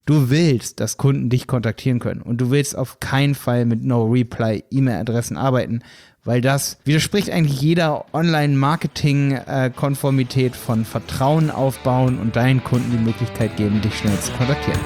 Du willst, dass Kunden dich kontaktieren können und du willst auf keinen Fall mit No-Reply-E-Mail-Adressen arbeiten, weil das widerspricht eigentlich jeder Online-Marketing-Konformität von Vertrauen aufbauen und deinen Kunden die Möglichkeit geben, dich schnell zu kontaktieren.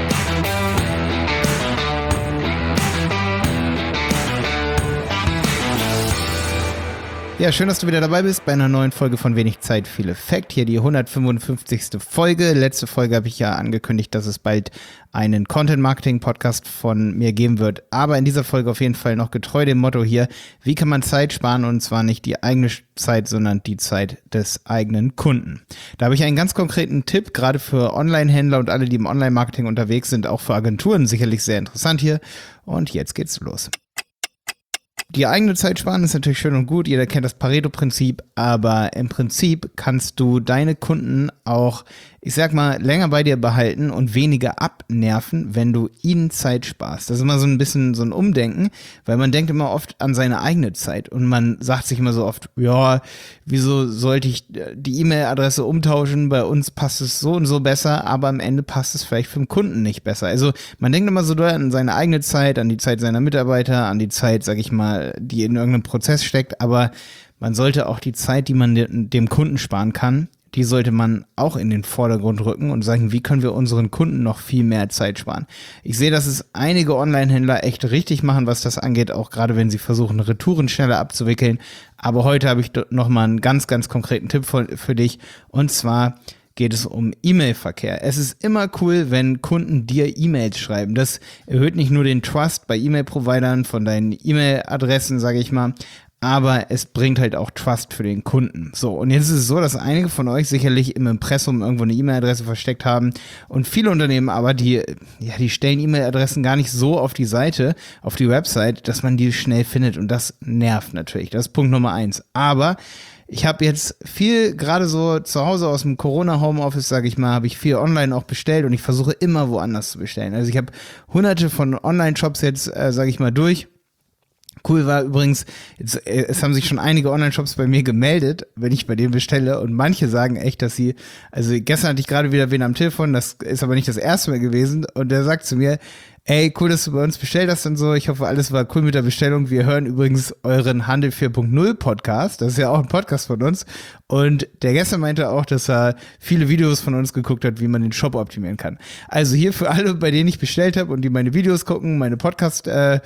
Ja, schön, dass du wieder dabei bist bei einer neuen Folge von Wenig Zeit, viel Effekt. Hier die 155. Folge. Letzte Folge habe ich ja angekündigt, dass es bald einen Content-Marketing-Podcast von mir geben wird. Aber in dieser Folge auf jeden Fall noch getreu dem Motto hier, wie kann man Zeit sparen, und zwar nicht die eigene Zeit, sondern die Zeit des eigenen Kunden. Da habe ich einen ganz konkreten Tipp, gerade für Online-Händler und alle, die im Online-Marketing unterwegs sind, auch für Agenturen sicherlich sehr interessant hier. Und jetzt geht's los. Die eigene Zeit sparen ist natürlich schön und gut, jeder kennt das Pareto-Prinzip, aber im Prinzip kannst du deine Kunden auch, ich sag mal, länger bei dir behalten und weniger abnerven, wenn du ihnen Zeit sparst. Das ist immer so ein bisschen so ein Umdenken, weil man denkt immer oft an seine eigene Zeit und man sagt sich immer so oft, ja, wieso sollte ich die E-Mail-Adresse umtauschen, bei uns passt es so und so besser, aber am Ende passt es vielleicht für den Kunden nicht besser. Also man denkt immer so doll an seine eigene Zeit, an die Zeit seiner Mitarbeiter, an die Zeit, sag ich mal, die in irgendeinem Prozess steckt, aber man sollte auch die Zeit, die man dem Kunden sparen kann, die sollte man auch in den Vordergrund rücken und sagen, wie können wir unseren Kunden noch viel mehr Zeit sparen. Ich sehe, dass es einige Online-Händler echt richtig machen, was das angeht, auch gerade wenn sie versuchen, Retouren schneller abzuwickeln. Aber heute habe ich nochmal einen ganz, ganz konkreten Tipp für dich, und zwar geht es um E-Mail-Verkehr. Es ist immer cool, wenn Kunden dir E-Mails schreiben. Das erhöht nicht nur den Trust bei E-Mail-Providern von deinen E-Mail-Adressen, sage ich mal, aber es bringt halt auch Trust für den Kunden. So, und jetzt ist es so, dass einige von euch sicherlich im Impressum irgendwo eine E-Mail-Adresse versteckt haben und viele Unternehmen aber, die stellen E-Mail-Adressen gar nicht so auf die Seite, auf die Website, dass man die schnell findet, und das nervt natürlich. Das ist Punkt Nummer 1. Aber ich habe jetzt viel, gerade so zu Hause aus dem Corona-Homeoffice, sage ich mal, habe ich viel online auch bestellt und ich versuche immer woanders zu bestellen. Also ich habe hunderte von Online-Shops jetzt, sage ich mal, durch. Cool war übrigens, es haben sich schon einige Online-Shops bei mir gemeldet, wenn ich bei denen bestelle, und manche sagen echt, dass sie, also gestern hatte ich gerade wieder wen am Telefon, das ist aber nicht das erste Mal gewesen, und der sagt zu mir, ey, cool, dass du bei uns bestellt hast und so, ich hoffe, alles war cool mit der Bestellung. Wir hören übrigens euren Handel 4.0 Podcast, das ist ja auch ein Podcast von uns, und der gestern meinte auch, dass er viele Videos von uns geguckt hat, wie man den Shop optimieren kann. Also hier für alle, bei denen ich bestellt habe und die meine Videos gucken, meine Podcasts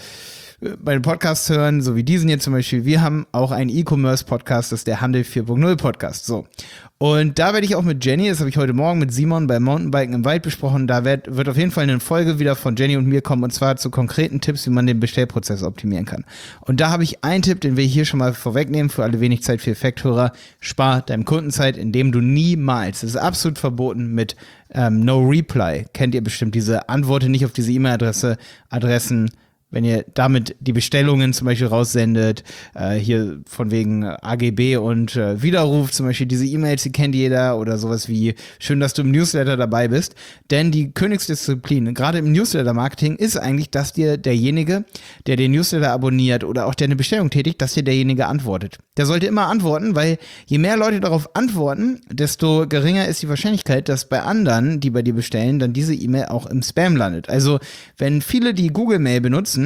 hören, so wie diesen hier zum Beispiel. Wir haben auch einen E-Commerce-Podcast, das ist der Handel 4.0 Podcast. So. Und da werde ich auch mit Jenny, das habe ich heute Morgen mit Simon beim Mountainbiken im Wald besprochen, da wird auf jeden Fall eine Folge wieder von Jenny und mir kommen, und zwar zu konkreten Tipps, wie man den Bestellprozess optimieren kann. Und da habe ich einen Tipp, den will ich hier schon mal vorwegnehmen, für alle Wenig Zeit, viel Effekt-Hörer: Spar deinem Kunden Zeit, indem du niemals, das ist absolut verboten, mit No Reply, kennt ihr bestimmt, diese Antworten nicht auf diese Adressen, wenn ihr damit die Bestellungen zum Beispiel raussendet, hier von wegen AGB und Widerruf zum Beispiel, diese E-Mails, die kennt jeder, oder sowas wie, schön, dass du im Newsletter dabei bist. Denn die Königsdisziplin, gerade im Newsletter-Marketing, ist eigentlich, dass dir derjenige, der den Newsletter abonniert oder auch der eine Bestellung tätigt, dass dir derjenige antwortet. Der sollte immer antworten, weil je mehr Leute darauf antworten, desto geringer ist die Wahrscheinlichkeit, dass bei anderen, die bei dir bestellen, dann diese E-Mail auch im Spam landet. Also wenn viele die Google-Mail benutzen,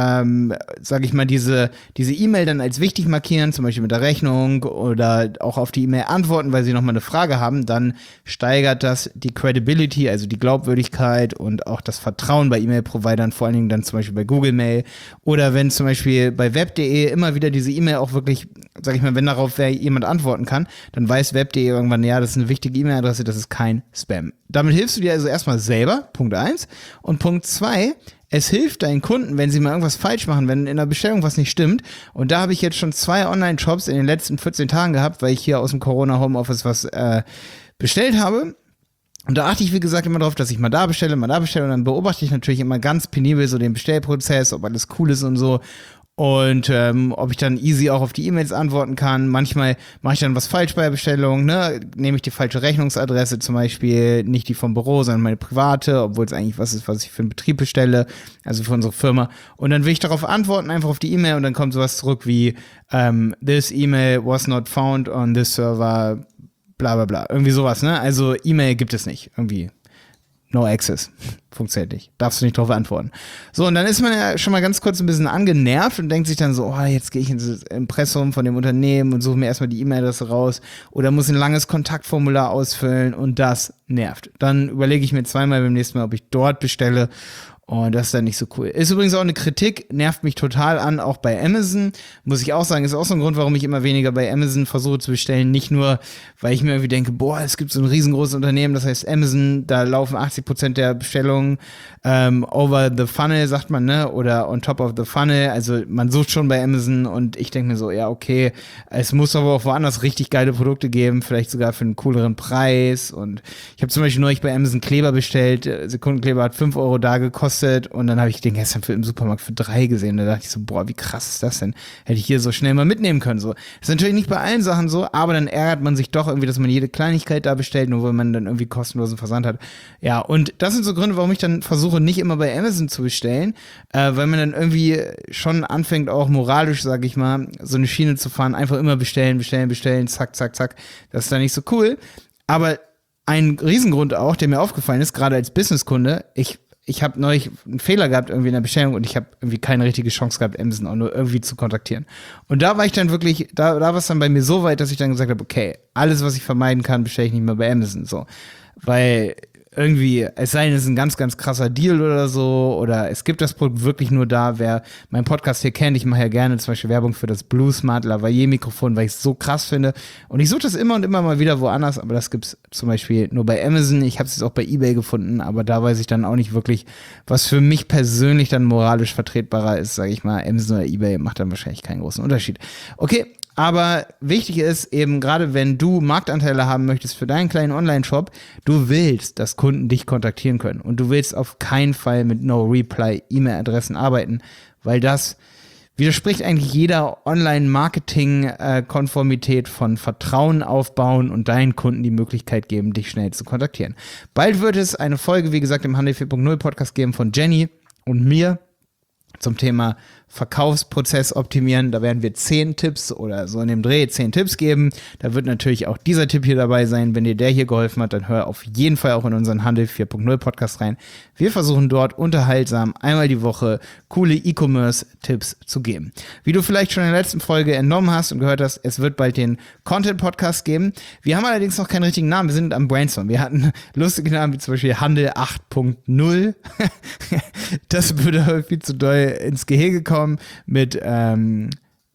sage ich mal, diese E-Mail dann als wichtig markieren, zum Beispiel mit der Rechnung, oder auch auf die E-Mail antworten, weil sie nochmal eine Frage haben, dann steigert das die Credibility, also die Glaubwürdigkeit und auch das Vertrauen bei E-Mail-Providern, vor allen Dingen dann zum Beispiel bei Google Mail, oder wenn zum Beispiel bei web.de immer wieder diese E-Mail auch wirklich, sag ich mal, wenn darauf jemand antworten kann, dann weiß web.de irgendwann, ja, das ist eine wichtige E-Mail-Adresse, das ist kein Spam. Damit hilfst du dir also erstmal selber, Punkt 1. Und Punkt 2, es hilft deinen Kunden, wenn sie mal irgendwas falsch machen, wenn in der Bestellung was nicht stimmt. Und da habe ich jetzt schon 2 Online-Shops in den letzten 14 Tagen gehabt, weil ich hier aus dem Corona-Homeoffice was bestellt habe. Und da achte ich, wie gesagt, immer drauf, dass ich mal da bestelle, und dann beobachte ich natürlich immer ganz penibel so den Bestellprozess, ob alles cool ist und so. Und ob ich dann easy auch auf die E-Mails antworten kann. Manchmal mache ich dann was falsch bei der Bestellung, ne? Nehme ich die falsche Rechnungsadresse zum Beispiel, nicht die vom Büro, sondern meine private, obwohl es eigentlich was ist, was ich für einen Betrieb bestelle, also für unsere Firma. Und dann will ich darauf antworten, einfach auf die E-Mail, und dann kommt sowas zurück wie this email was not found on this server, bla bla bla. Irgendwie sowas, ne? Also E-Mail gibt es nicht, irgendwie. No access. Funktioniert nicht. Darfst du nicht drauf antworten. So, und dann ist man ja schon mal ganz kurz ein bisschen angenervt und denkt sich dann so, oh, jetzt gehe ich ins Impressum von dem Unternehmen und suche mir erstmal die E-Mail-Adresse raus oder muss ein langes Kontaktformular ausfüllen und das nervt. Dann überlege ich mir zweimal beim nächsten Mal, ob ich dort bestelle. Und das ist dann nicht so cool. Ist übrigens auch eine Kritik, nervt mich total an, auch bei Amazon. Muss ich auch sagen, ist auch so ein Grund, warum ich immer weniger bei Amazon versuche zu bestellen. Nicht nur, weil ich mir irgendwie denke, boah, es gibt so ein riesengroßes Unternehmen, das heißt Amazon, da laufen 80% der Bestellungen over the funnel, sagt man, ne? Oder on top of the funnel. Also man sucht schon bei Amazon und ich denke mir so, ja, okay, es muss aber auch woanders richtig geile Produkte geben, vielleicht sogar für einen cooleren Preis. Und ich habe zum Beispiel neulich bei Amazon Kleber bestellt. Sekundenkleber hat 5 Euro da gekostet und dann habe ich den gestern im Supermarkt für 3 gesehen. Da dachte ich so, boah, wie krass ist das denn? Hätte ich hier so schnell mal mitnehmen können. So. Das ist natürlich nicht bei allen Sachen so, aber dann ärgert man sich doch irgendwie, dass man jede Kleinigkeit da bestellt, nur weil man dann irgendwie kostenlosen Versand hat. Ja, und das sind so Gründe, warum ich dann versuche, nicht immer bei Amazon zu bestellen, weil man dann irgendwie schon anfängt, auch moralisch, sag ich mal, so eine Schiene zu fahren, einfach immer bestellen, zack, zack, zack. Das ist dann nicht so cool. Aber ein Riesengrund auch, der mir aufgefallen ist, gerade als Businesskunde, ich habe neulich einen Fehler gehabt irgendwie in der Bestellung und ich habe irgendwie keine richtige Chance gehabt, Amazon auch nur irgendwie zu kontaktieren. Und da war ich dann wirklich, da war es dann bei mir so weit, dass ich dann gesagt habe, okay, alles, was ich vermeiden kann, bestelle ich nicht mehr bei Amazon. So. Weil irgendwie, es sei denn, es ist ein ganz, ganz krasser Deal oder so, oder es gibt das Produkt wirklich nur da. Wer meinen Podcast hier kennt, ich mache ja gerne zum Beispiel Werbung für das Blue Smart Lavalier Mikrofon, weil ich es so krass finde. Und ich suche das immer und immer mal wieder woanders, aber das gibt's zum Beispiel nur bei Amazon. Ich habe es jetzt auch bei eBay gefunden, aber da weiß ich dann auch nicht wirklich, was für mich persönlich dann moralisch vertretbarer ist, sage ich mal. Amazon oder eBay macht dann wahrscheinlich keinen großen Unterschied. Okay. Aber wichtig ist eben, gerade wenn du Marktanteile haben möchtest für deinen kleinen Online-Shop, du willst, dass Kunden dich kontaktieren können. Und du willst auf keinen Fall mit No-Reply-E-Mail-Adressen arbeiten, weil das widerspricht eigentlich jeder Online-Marketing-Konformität von Vertrauen aufbauen und deinen Kunden die Möglichkeit geben, dich schnell zu kontaktieren. Bald wird es eine Folge, wie gesagt, im Handel 4.0 Podcast geben von Jenny und mir zum Thema Verkaufsprozess optimieren. Da werden wir 10 Tipps oder so in dem Dreh 10 Tipps geben. Da wird natürlich auch dieser Tipp hier dabei sein. Wenn dir der hier geholfen hat, dann hör auf jeden Fall auch in unseren Handel 4.0 Podcast rein. Wir versuchen dort unterhaltsam einmal die Woche coole E-Commerce-Tipps zu geben. Wie du vielleicht schon in der letzten Folge entnommen hast und gehört hast, es wird bald den Content-Podcast geben. Wir haben allerdings noch keinen richtigen Namen. Wir sind am Brainstorm. Wir hatten lustige Namen wie zum Beispiel Handel 8.0. Das würde aber viel zu doll ins Gehege kommen mit, wir hatten,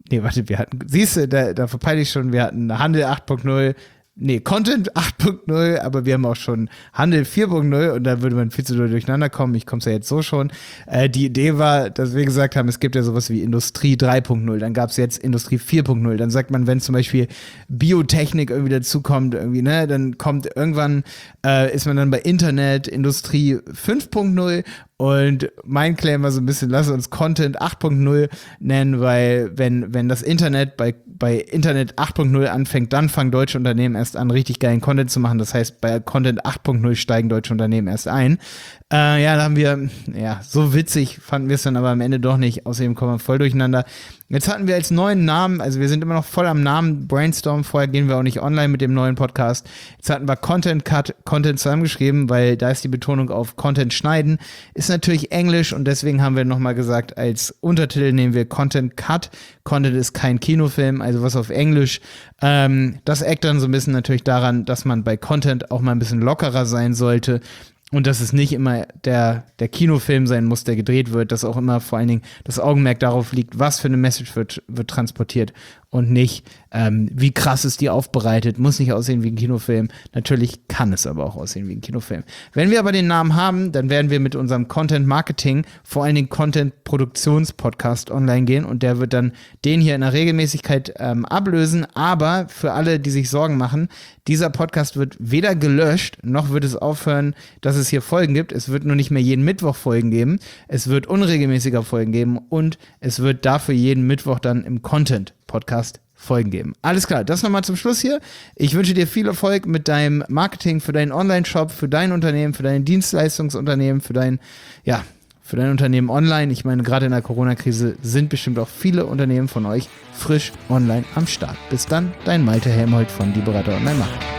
siehst du, da verpeile ich schon, wir hatten Handel 8.0, Content 8.0, aber wir haben auch schon Handel 4.0 und da würde man viel zu doll durcheinander kommen. Ich komme es ja jetzt so schon. Die Idee war, dass wir gesagt haben, es gibt ja sowas wie Industrie 3.0, dann gab es jetzt Industrie 4.0. Dann sagt man, wenn zum Beispiel Biotechnik irgendwie dazukommt, irgendwie, ne, dann kommt irgendwann, ist man dann bei Internet, Industrie 5.0. Und mein Claim war so ein bisschen, lass uns Content 8.0 nennen, weil wenn das Internet bei Internet 8.0 anfängt, dann fangen deutsche Unternehmen erst an, richtig geilen Content zu machen. Das heißt, bei Content 8.0 steigen deutsche Unternehmen erst ein. Da haben wir, so witzig fanden wir es dann aber am Ende doch nicht. Außerdem kommen wir voll durcheinander. Jetzt hatten wir als neuen Namen, also wir sind immer noch voll am Namen Brainstorm, vorher gehen wir auch nicht online mit dem neuen Podcast. Jetzt hatten wir Content Cut, Content zusammengeschrieben, weil da ist die Betonung auf Content schneiden. Ist natürlich Englisch und deswegen haben wir nochmal gesagt, als Untertitel nehmen wir Content Cut. Content ist kein Kinofilm, also was auf Englisch. Das eckt dann so ein bisschen natürlich daran, dass man bei Content auch mal ein bisschen lockerer sein sollte. Und dass es nicht immer der Kinofilm sein muss, der gedreht wird, dass auch immer vor allen Dingen das Augenmerk darauf liegt, was für eine Message wird transportiert und nicht, wie krass ist die aufbereitet, muss nicht aussehen wie ein Kinofilm. Natürlich kann es aber auch aussehen wie ein Kinofilm. Wenn wir aber den Namen haben, dann werden wir mit unserem Content Marketing, vor allen Dingen Content Produktions-Podcast online gehen und der wird dann den hier in der Regelmäßigkeit ablösen. Aber für alle, die sich Sorgen machen, dieser Podcast wird weder gelöscht, noch wird es aufhören, dass es hier Folgen gibt. Es wird nur nicht mehr jeden Mittwoch Folgen geben. Es wird unregelmäßiger Folgen geben und es wird dafür jeden Mittwoch dann im Content-Podcast Folgen geben. Alles klar, das nochmal zum Schluss hier. Ich wünsche dir viel Erfolg mit deinem Marketing für deinen Online-Shop, für dein Unternehmen, für dein Dienstleistungsunternehmen, für dein Unternehmen online. Ich meine, gerade in der Corona-Krise sind bestimmt auch viele Unternehmen von euch frisch online am Start. Bis dann, dein Malte Helmholt von Die Berater Online Marketing.